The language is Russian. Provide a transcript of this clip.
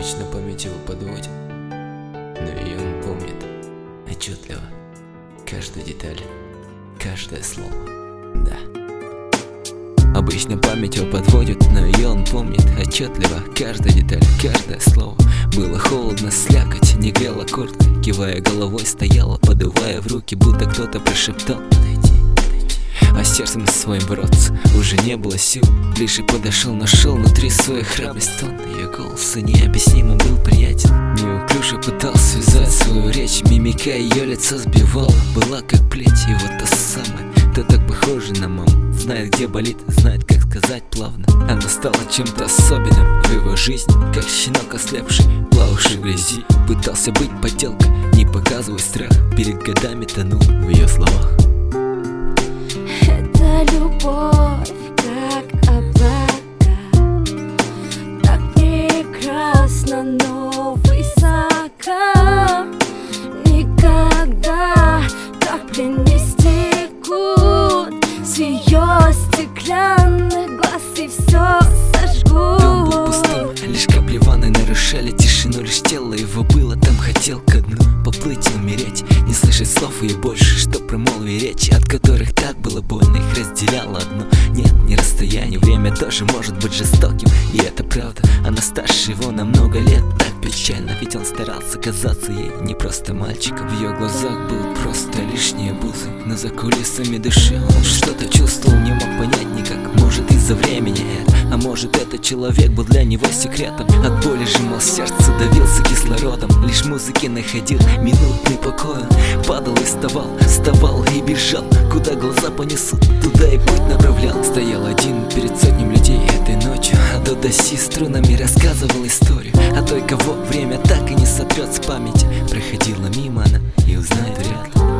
Обычно память его подводит, но ее он помнит отчетливо. Каждая деталь, каждое слово, да. Обычно память его подводит, но ее он помнит отчетливо. Каждая деталь, каждое слово. Было холодно, слякоть, не грела куртка. Кивая головой стояла, подувая в руки, будто кто-то прошептал: а сердцем своим бороться уже не было сил. Ближе подошел, нашел внутри свою храбрость. Тон ее голоса необъяснимо был приятен. Неуклюже пытался связать свою речь, мимика ее лицо сбивала, была как плеть. И вот та самая, та так похожа на маму. Знает, где болит, знает, как сказать плавно. Она стала чем-то особенным в его жизни, как щенок ослепший, плававший в грязи. Пытался быть подделкой, не показывая страх, перед годами тонул в ее словах. Любовь, как облака, так прекрасна, но высока. Никогда капли не стекут с ее стеклянных глаз и все сожгут. Дом был пустым, лишь капли ванны нарушали тишину. Лишь тело его было там, хотел ко дну поплыть и умереть, не слышать слов ее больше, что промолви речи, от которых так было больно. Их разделяло одно, нет, не расстояние. Время тоже может быть жестоким, и это правда. Она старше его на много лет, так печально, ведь он старался казаться ей не просто мальчиком. В ее глазах был просто лишние бузы, но за кулисами души он что-то чувствовал, не мог понять никак. Может, из-за времени это, а может, этот человек был для него секретом. От боли сжимал сердце, давился кислородом, лишь музыки находил минутный покой. Он падал и вставал, вставал и бежал, куда глаза понесут, туда и путь направлял. Стоял один перед сотней людей этой ночью, а Додаси струнами рассказывал историю о той, кого время так и не сотрет с памяти. Проходила мимо она и узнает вряд ли.